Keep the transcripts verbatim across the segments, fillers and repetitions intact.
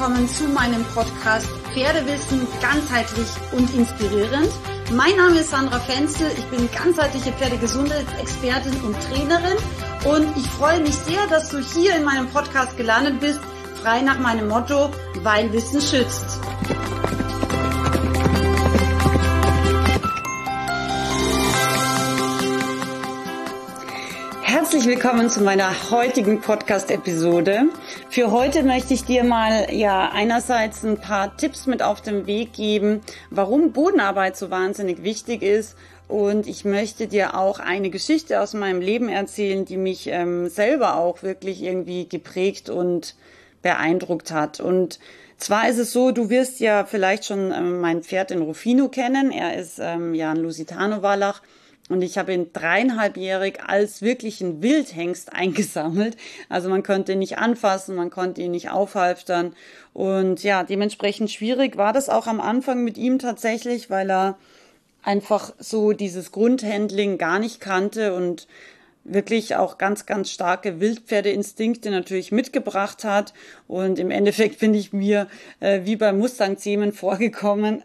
willkommen zu meinem Podcast Pferdewissen ganzheitlich und inspirierend. Mein Name ist Sandra Fenzel, ich bin ganzheitliche Pferdegesundheitsexpertin und Trainerin und ich freue mich sehr, dass du hier in meinem Podcast gelandet bist, frei nach meinem Motto, weil Wissen schützt. Herzlich willkommen zu meiner heutigen Podcast-Episode. Für heute möchte ich dir mal ja einerseits ein paar Tipps mit auf den Weg geben, warum Bodenarbeit so wahnsinnig wichtig ist. Und ich möchte dir auch eine Geschichte aus meinem Leben erzählen, die mich ähm, selber auch wirklich irgendwie geprägt und beeindruckt hat. Und zwar ist es so, du wirst ja vielleicht schon ähm, mein Pferd, den Rufino, kennen. Er ist ähm, ja ein Lusitano-Wallach. Und ich habe ihn dreieinhalbjährig als wirklichen Wildhengst eingesammelt. Also man konnte ihn nicht anfassen, man konnte ihn nicht aufhalftern. Und ja, dementsprechend schwierig war das auch am Anfang mit ihm tatsächlich, weil er einfach so dieses Grundhandling gar nicht kannte und wirklich auch ganz, ganz starke Wildpferdeinstinkte natürlich mitgebracht hat. Und im Endeffekt bin ich mir äh, wie bei Mustang-Zähmen vorgekommen.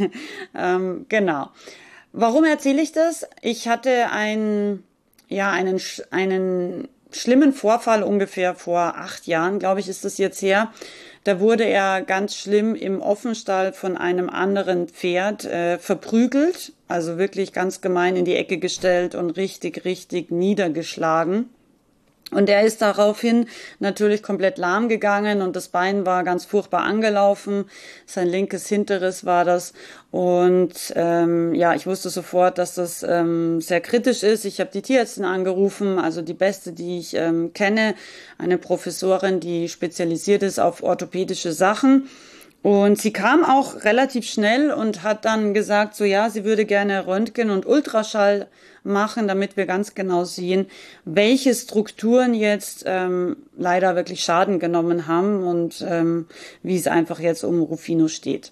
ähm, genau. Warum erzähle ich das? Ich hatte einen, ja, einen, einen schlimmen Vorfall ungefähr vor acht Jahren, glaube ich, ist das jetzt her. Da wurde er ganz schlimm im Offenstall von einem anderen Pferd äh, verprügelt, also wirklich ganz gemein in die Ecke gestellt und richtig, richtig niedergeschlagen. Und er ist daraufhin natürlich komplett lahm gegangen und das Bein war ganz furchtbar angelaufen. Sein linkes Hinteres war das. Und ähm, ja, ich wusste sofort, dass das ähm, sehr kritisch ist. Ich habe die Tierärztin angerufen, also die beste, die ich ähm, kenne, eine Professorin, die spezialisiert ist auf orthopädische Sachen. Und sie kam auch relativ schnell und hat dann gesagt, so ja, sie würde gerne Röntgen und Ultraschall machen, damit wir ganz genau sehen, welche Strukturen jetzt ähm, leider wirklich Schaden genommen haben und ähm, wie es einfach jetzt um Rufino steht.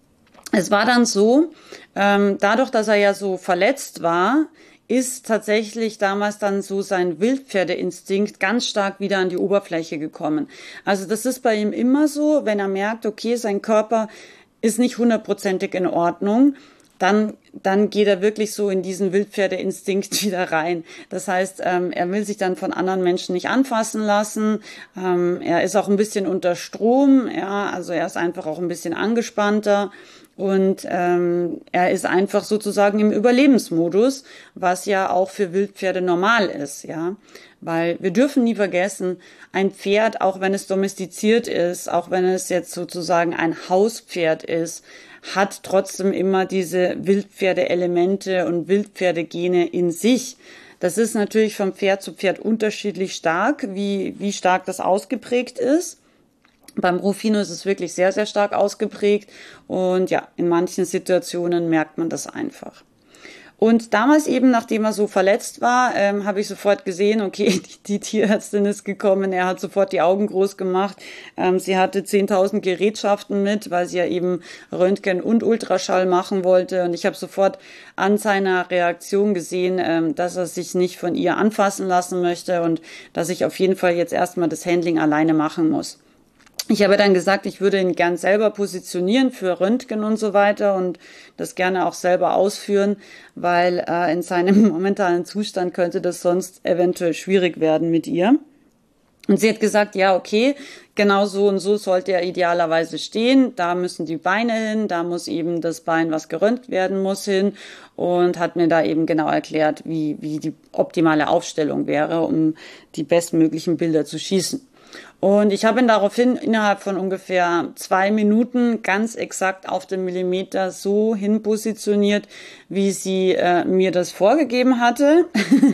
Es war dann so, ähm, dadurch, dass er ja so verletzt war, ist tatsächlich damals dann so sein Wildpferdeinstinkt ganz stark wieder an die Oberfläche gekommen. Also das ist bei ihm immer so, wenn er merkt, okay, sein Körper ist nicht hundertprozentig in Ordnung, dann dann geht er wirklich so in diesen Wildpferdeinstinkt wieder rein. Das heißt, ähm, er will sich dann von anderen Menschen nicht anfassen lassen. Ähm, er ist auch ein bisschen unter Strom, ja, also er ist einfach auch ein bisschen angespannter. Und ähm, er ist einfach sozusagen im Überlebensmodus, was ja auch für Wildpferde normal ist, ja. Weil wir dürfen nie vergessen, ein Pferd, auch wenn es domestiziert ist, auch wenn es jetzt sozusagen ein Hauspferd ist, hat trotzdem immer diese Wildpferdeelemente und Wildpferdegene in sich. Das ist natürlich vom Pferd zu Pferd unterschiedlich stark, wie, wie stark das ausgeprägt ist. Beim Rufino ist es wirklich sehr, sehr stark ausgeprägt und ja, in manchen Situationen merkt man das einfach. Und damals eben, nachdem er so verletzt war, ähm, habe ich sofort gesehen, okay, die, die Tierärztin ist gekommen, er hat sofort die Augen groß gemacht. Ähm, sie hatte zehntausend Gerätschaften mit, weil sie ja eben Röntgen und Ultraschall machen wollte. Und ich habe sofort an seiner Reaktion gesehen, ähm, dass er sich nicht von ihr anfassen lassen möchte und dass ich auf jeden Fall jetzt erstmal das Handling alleine machen muss. Ich habe dann gesagt, ich würde ihn gern selber positionieren für Röntgen und so weiter und das gerne auch selber ausführen, weil äh, in seinem momentanen Zustand könnte das sonst eventuell schwierig werden mit ihr. Und sie hat gesagt, ja, okay, genau so und so sollte er idealerweise stehen. Da müssen die Beine hin, da muss eben das Bein, was geröntgt werden muss, hin und hat mir da eben genau erklärt, wie, wie die optimale Aufstellung wäre, um die bestmöglichen Bilder zu schießen. Und ich habe ihn daraufhin innerhalb von ungefähr zwei Minuten ganz exakt auf den Millimeter so hin positioniert, wie sie äh, mir das vorgegeben hatte.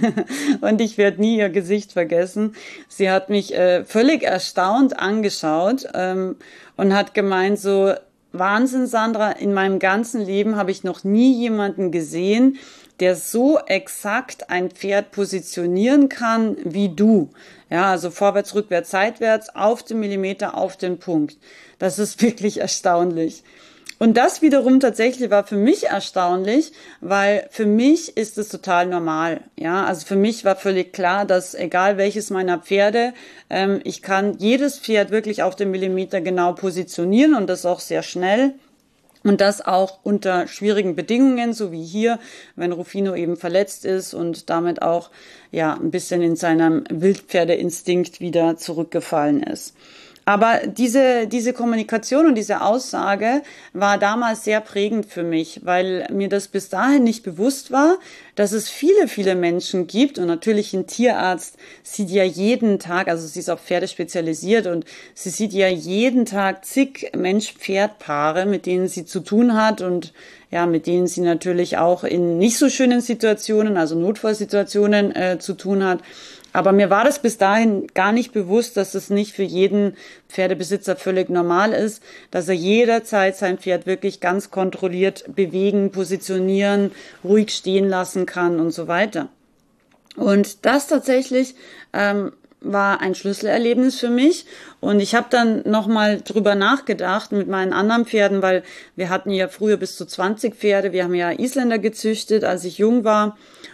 Und ich werde nie ihr Gesicht vergessen. Sie hat mich äh, völlig erstaunt angeschaut ähm, und hat gemeint so, Wahnsinn, Sandra, in meinem ganzen Leben habe ich noch nie jemanden gesehen, der so exakt ein Pferd positionieren kann wie du. Ja, also vorwärts, rückwärts, seitwärts, auf den Millimeter, auf den Punkt. Das ist wirklich erstaunlich. Und das wiederum tatsächlich war für mich erstaunlich, weil für mich ist es total normal. Ja, also für mich war völlig klar, dass egal welches meiner Pferde, ähm, ich kann jedes Pferd wirklich auf den Millimeter genau positionieren und das auch sehr schnell. Und das auch unter schwierigen Bedingungen, so wie hier, wenn Rufino eben verletzt ist und damit auch ja ein bisschen in seinem Wildpferdeinstinkt wieder zurückgefallen ist. Aber diese, diese Kommunikation und diese Aussage war damals sehr prägend für mich, weil mir das bis dahin nicht bewusst war, dass es viele, viele Menschen gibt. Und natürlich ein Tierarzt sieht ja jeden Tag, also sie ist auf Pferde spezialisiert und sie sieht ja jeden Tag zig Mensch-Pferd-Paare, mit denen sie zu tun hat und ja, mit denen sie natürlich auch in nicht so schönen Situationen, also Notfallsituationen äh, zu tun hat. Aber mir war das bis dahin gar nicht bewusst, dass es nicht für jeden Pferdebesitzer völlig normal ist, dass er jederzeit sein Pferd wirklich ganz kontrolliert bewegen, positionieren, ruhig stehen lassen kann und so weiter. Und das tatsächlich ähm, war ein Schlüsselerlebnis für mich. Und ich habe dann nochmal drüber nachgedacht mit meinen anderen Pferden, weil wir hatten ja früher bis zu zwanzig Pferde. Wir haben ja Isländer gezüchtet, als ich jung war.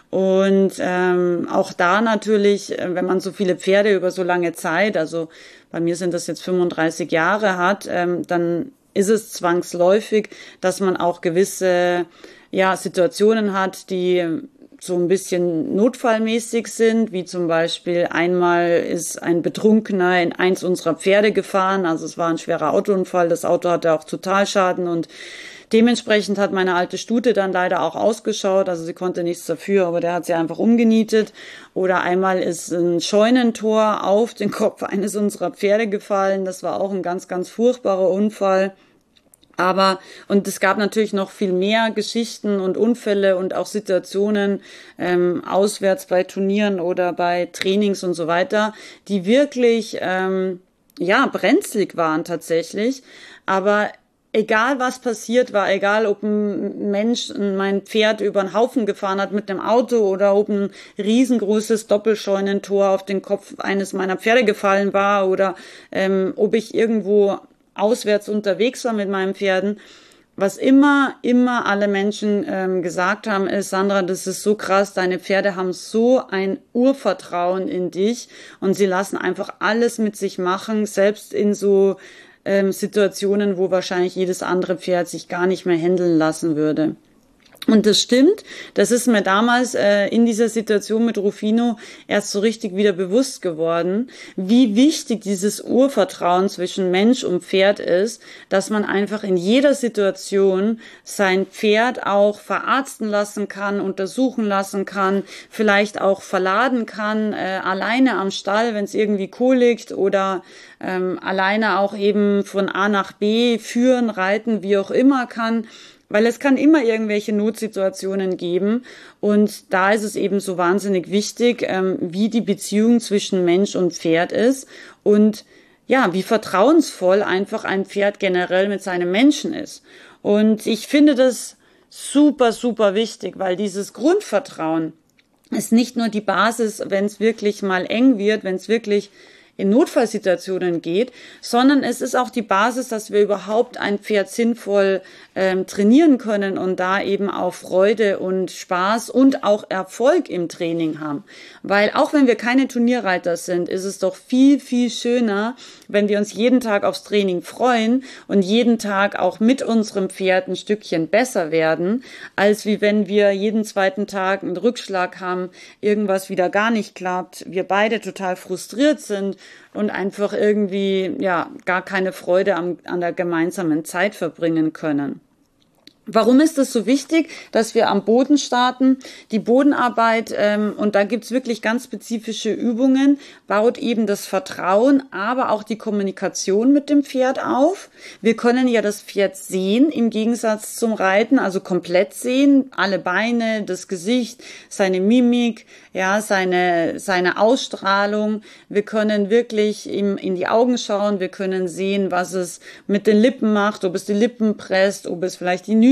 Und ähm, auch da natürlich, wenn man so viele Pferde über so lange Zeit, also bei mir sind das jetzt fünfunddreißig Jahre hat, ähm, dann ist es zwangsläufig, dass man auch gewisse ja Situationen hat, die so ein bisschen notfallmäßig sind, wie zum Beispiel einmal ist ein Betrunkener in eins unserer Pferde gefahren, also es war ein schwerer Autounfall, das Auto hatte auch Totalschaden und dementsprechend hat meine alte Stute dann leider auch ausgeschaut, also sie konnte nichts dafür, aber der hat sie einfach umgenietet. Oder einmal ist ein Scheunentor auf den Kopf eines unserer Pferde gefallen, das war auch ein ganz, ganz furchtbarer Unfall. Aber, und es gab natürlich noch viel mehr Geschichten und Unfälle und auch Situationen ähm, auswärts bei Turnieren oder bei Trainings und so weiter, die wirklich, ähm, ja, brenzlig waren tatsächlich. Aber egal was passiert war, egal ob ein Mensch mein Pferd über einen Haufen gefahren hat mit dem Auto oder ob ein riesengroßes Doppelscheunentor auf den Kopf eines meiner Pferde gefallen war oder ähm, ob ich irgendwo auswärts unterwegs war mit meinen Pferden, was immer, immer alle Menschen ähm, gesagt haben, ist, Sandra, das ist so krass, deine Pferde haben so ein Urvertrauen in dich und sie lassen einfach alles mit sich machen, selbst in so ähm, Situationen, wo wahrscheinlich jedes andere Pferd sich gar nicht mehr händeln lassen würde. Und das stimmt, das ist mir damals äh, in dieser Situation mit Rufino erst so richtig wieder bewusst geworden, wie wichtig dieses Urvertrauen zwischen Mensch und Pferd ist, dass man einfach in jeder Situation sein Pferd auch verarzten lassen kann, untersuchen lassen kann, vielleicht auch verladen kann, äh, alleine am Stall, wenn es irgendwie kolikt oder ähm, alleine auch eben von A nach B führen, reiten, wie auch immer kann. Weil es kann immer irgendwelche Notsituationen geben und da ist es eben so wahnsinnig wichtig, ähm, wie die Beziehung zwischen Mensch und Pferd ist und ja, wie vertrauensvoll einfach ein Pferd generell mit seinem Menschen ist. Und ich finde das super, super wichtig, weil dieses Grundvertrauen ist nicht nur die Basis, wenn es wirklich mal eng wird, wenn es wirklich in Notfallsituationen geht, sondern es ist auch die Basis, dass wir überhaupt ein Pferd sinnvoll ähm, trainieren können und da eben auch Freude und Spaß und auch Erfolg im Training haben. Weil auch wenn wir keine Turnierreiter sind, ist es doch viel, viel schöner, wenn wir uns jeden Tag aufs Training freuen und jeden Tag auch mit unserem Pferd ein Stückchen besser werden, als wie wenn wir jeden zweiten Tag einen Rückschlag haben, irgendwas wieder gar nicht klappt, wir beide total frustriert sind und einfach irgendwie ja gar keine Freude am, an der gemeinsamen Zeit verbringen können. Warum ist es so wichtig, dass wir am Boden starten? Die Bodenarbeit, ähm, und da gibt's wirklich ganz spezifische Übungen, baut eben das Vertrauen, aber auch die Kommunikation mit dem Pferd auf. Wir können ja das Pferd sehen, im Gegensatz zum Reiten, also komplett sehen, alle Beine, das Gesicht, seine Mimik, ja, seine, seine Ausstrahlung. Wir können wirklich ihm in die Augen schauen, wir können sehen, was es mit den Lippen macht, ob es die Lippen presst, ob es vielleicht die Nüse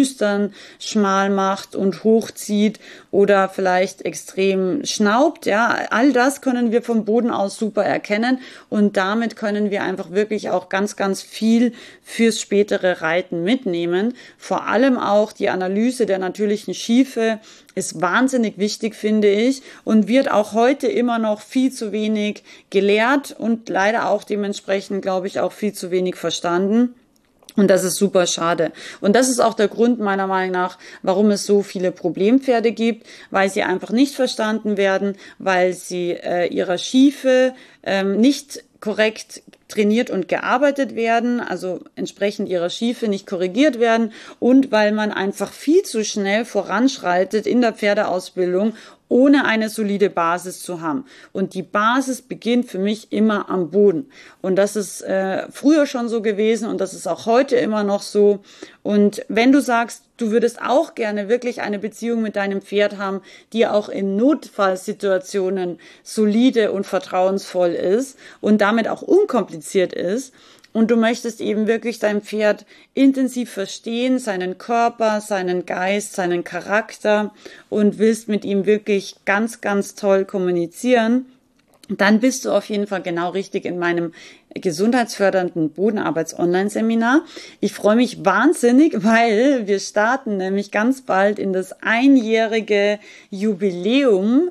Schlüstern schmal macht und hochzieht oder vielleicht extrem schnaubt. Ja, all das können wir vom Boden aus super erkennen und damit können wir einfach wirklich auch ganz, ganz viel fürs spätere Reiten mitnehmen. Vor allem auch die Analyse der natürlichen Schiefe ist wahnsinnig wichtig, finde ich, und wird auch heute immer noch viel zu wenig gelehrt und leider auch dementsprechend, glaube ich, auch viel zu wenig verstanden. Und das ist super schade. Und das ist auch der Grund meiner Meinung nach, warum es so viele Problempferde gibt, weil sie einfach nicht verstanden werden, weil sie äh, ihrer Schiefe ähm, nicht korrekt trainiert und gearbeitet werden, also entsprechend ihrer Schiefe nicht korrigiert werden und weil man einfach viel zu schnell voranschreitet in der Pferdeausbildung, ohne eine solide Basis zu haben. Und die Basis beginnt für mich immer am Boden. Und das ist äh, früher schon so gewesen und das ist auch heute immer noch so. Und wenn du sagst, du würdest auch gerne wirklich eine Beziehung mit deinem Pferd haben, die auch in Notfallsituationen solide und vertrauensvoll ist und damit auch unkompliziert ist, und du möchtest eben wirklich dein Pferd intensiv verstehen, seinen Körper, seinen Geist, seinen Charakter und willst mit ihm wirklich ganz, ganz toll kommunizieren, dann bist du auf jeden Fall genau richtig in meinem gesundheitsfördernden Bodenarbeits-Online-Seminar. Ich freue mich wahnsinnig, weil wir starten nämlich ganz bald in das einjährige Jubiläum.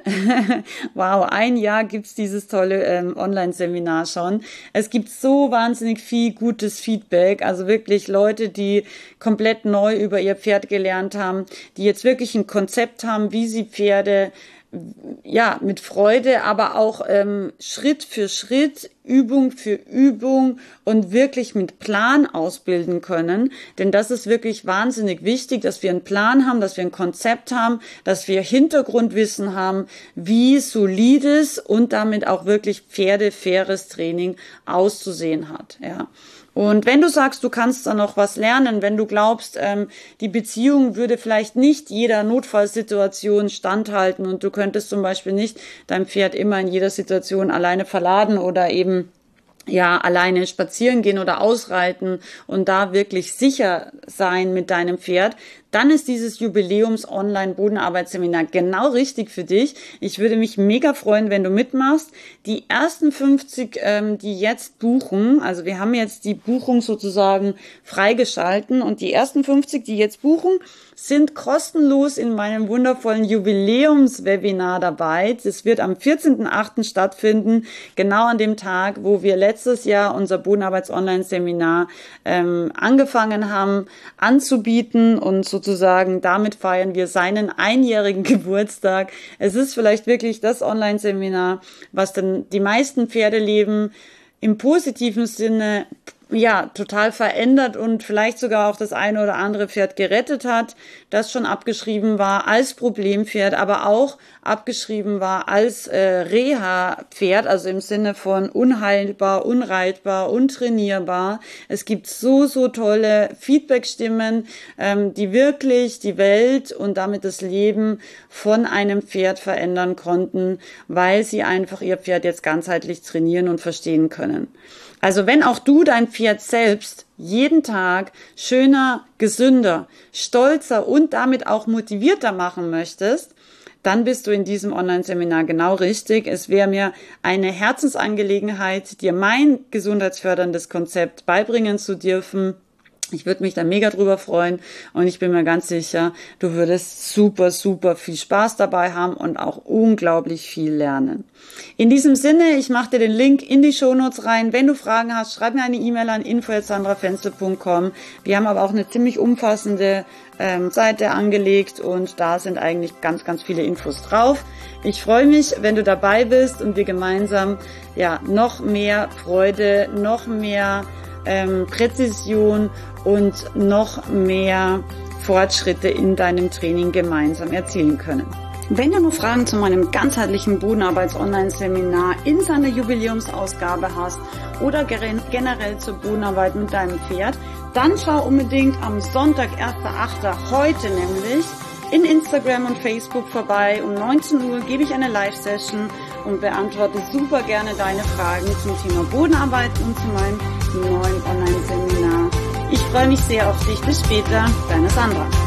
Wow, ein Jahr gibt's dieses tolle ähm, Online-Seminar schon. Es gibt so wahnsinnig viel gutes Feedback, also wirklich Leute, die komplett neu über ihr Pferd gelernt haben, die jetzt wirklich ein Konzept haben, wie sie Pferde ja, mit Freude, aber auch ähm, Schritt für Schritt, Übung für Übung und wirklich mit Plan ausbilden können. Denn das ist wirklich wahnsinnig wichtig, dass wir einen Plan haben, dass wir ein Konzept haben, dass wir Hintergrundwissen haben, wie solides und damit auch wirklich pferdefaires Training auszusehen hat. Ja. Und wenn du sagst, du kannst da noch was lernen, wenn du glaubst, ähm, die Beziehung würde vielleicht nicht jeder Notfallsituation standhalten und du könntest zum Beispiel nicht dein Pferd immer in jeder Situation alleine verladen oder eben ja alleine spazieren gehen oder ausreiten und da wirklich sicher sein mit deinem Pferd, dann ist dieses Jubiläums-Online-Bodenarbeitsseminar genau richtig für dich. Ich würde mich mega freuen, wenn du mitmachst. Die ersten fünfzig, ähm, die jetzt buchen, also wir haben jetzt die Buchung sozusagen freigeschalten und die ersten fünfzig, die jetzt buchen, sind kostenlos in meinem wundervollen Jubiläumswebinar dabei. Das wird am vierzehnten achten stattfinden, genau an dem Tag, wo wir letztes Jahr unser Bodenarbeits-Online-Seminar ähm, angefangen haben anzubieten und so sozusagen, damit feiern wir seinen einjährigen Geburtstag. Es ist vielleicht wirklich das Online-Seminar, was dann die meisten Pferdeleben im positiven Sinne ja, total verändert und vielleicht sogar auch das eine oder andere Pferd gerettet hat, das schon abgeschrieben war als Problempferd, aber auch abgeschrieben war als äh, Reha-Pferd, also im Sinne von unheilbar, unreitbar, untrainierbar. Es gibt so, so tolle Feedbackstimmen, ähm, die wirklich die Welt und damit das Leben von einem Pferd verändern konnten, weil sie einfach ihr Pferd jetzt ganzheitlich trainieren und verstehen können. Also wenn auch du dein Pferd selbst jeden Tag schöner, gesünder, stolzer und damit auch motivierter machen möchtest, dann bist du in diesem Online-Seminar genau richtig. Es wäre mir eine Herzensangelegenheit, dir mein gesundheitsförderndes Konzept beibringen zu dürfen. Ich würde mich da mega drüber freuen und ich bin mir ganz sicher, du würdest super, super viel Spaß dabei haben und auch unglaublich viel lernen. In diesem Sinne, ich mache dir den Link in die Shownotes rein. Wenn du Fragen hast, schreib mir eine E-Mail an info at sandra fenzel punkt com. Wir haben aber auch eine ziemlich umfassende ähm, Seite angelegt und da sind eigentlich ganz, ganz viele Infos drauf. Ich freue mich, wenn du dabei bist und wir gemeinsam ja noch mehr Freude, noch mehr ähm, Präzision und noch mehr Fortschritte in deinem Training gemeinsam erzielen können. Wenn du noch Fragen zu meinem ganzheitlichen Bodenarbeits-Online-Seminar in seiner Jubiläumsausgabe hast oder generell zur Bodenarbeit mit deinem Pferd, dann schau unbedingt am Sonntag, erster achter heute nämlich, in Instagram und Facebook vorbei. Um neunzehn Uhr gebe ich eine Live-Session und beantworte super gerne deine Fragen zum Thema Bodenarbeit und zu meinem neuen Online-Seminar. Ich freue mich sehr auf dich. Bis später, deine Sandra.